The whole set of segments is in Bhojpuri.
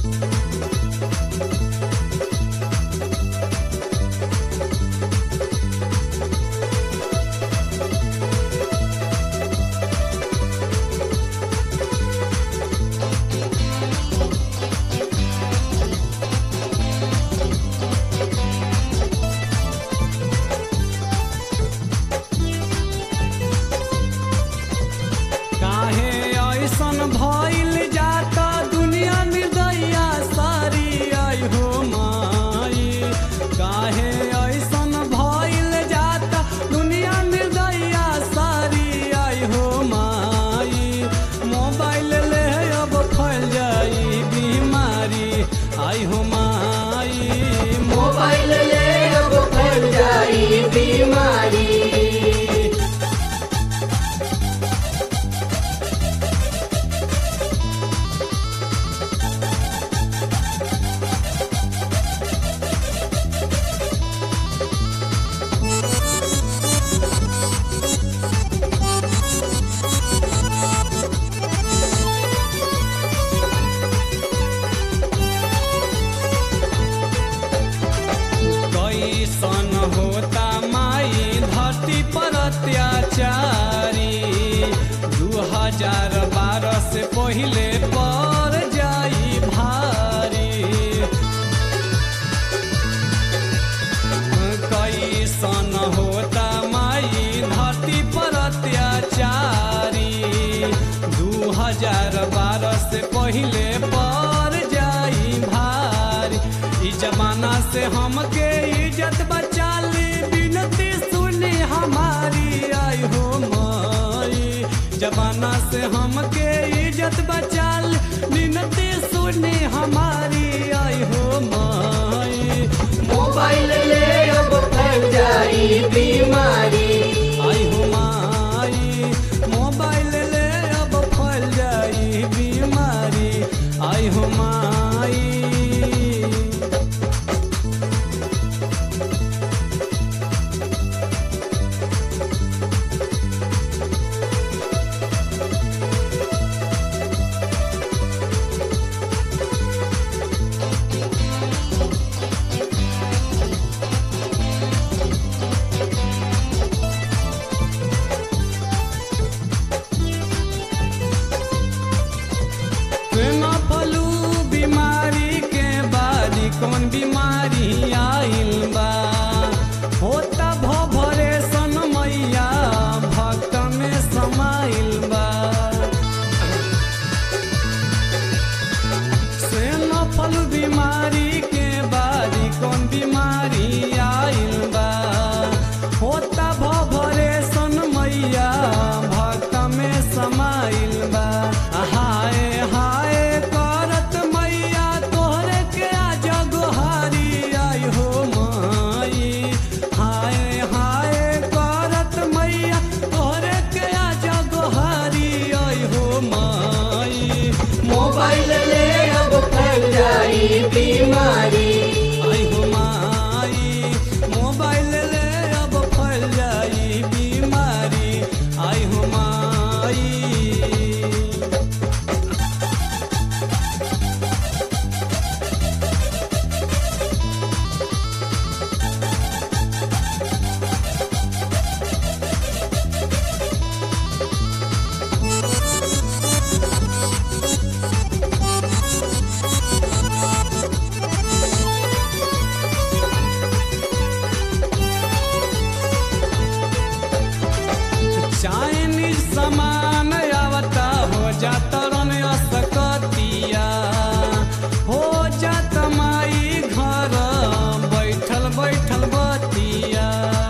भइल जाता दुनिया निर्दया सारी आई हो माई। काहे ऐसन भइल जाता दुनिया निर्दया सारी आई हो माई। मोबाइल ले अब फैल जाई बीमारी आई हो माई। मोबाइल ले अब फैल जाई बीमारी। कैसन होता माई धरती पर अत्याचारी। 2012 से पहले पड़ जाई भारी। कैसन होता माई धरती पर अत्याचारी। 2012 से पहले पड़ जाई भारी। ई जमाना से हमके इज्जत बचा ली बिनती सुनी हमारी आई हो माई। जमाना से हमके इज्जत बचा ली बिनती सुनी हमारी आई हो माई। मोबाइल ले अब फैल जाई बीमारी आई हो माई। मोबाइल ले अब फैल जाई बीमारी आई हो माई। बीमारी के बारी कौन बीमारी आइल बा। होता भरे सन मैया भक्त में समाइल बा। सेनफल बीमारी के बारी कौन बीमारी आइल बा। होता भरे सन मैया भक्त में समाइल बा। हाय हाय करत मैया तोहरे के आज गोहारी आई हो माई। हाय हाय करत मैया तोहरे के आज गोहारी आई हो माई। मोबाइल ले अब फैल जाई बीमारी आई हो माई। मोबाइल ले अब फैल जाई बीमारी आई हो माई। चाइनीज सामान आवता हो जाता रन असकतिया। हो जाता माई घर बैठल बैठल बतिया।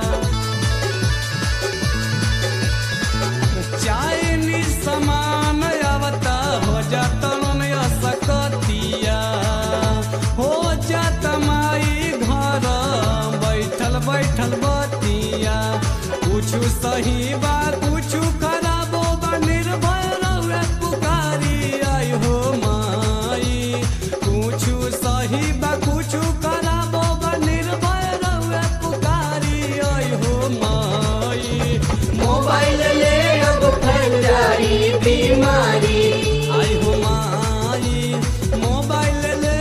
चाइनीज सामान आवता हो जाता रन असकतिया। हो जाता माई घर बैठल बैठल बतिया। कुछु सही बा कुछु खराबो बा निर्भय रहुए पुकारी आई हो माई। कुछु सही बा कुछु खराबो बा निर्भय रहुए पुकारी आई हो माई। मोबाइल ले अब फैल जाई बीमारी आई हो माई। मोबाइल ले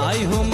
आई हो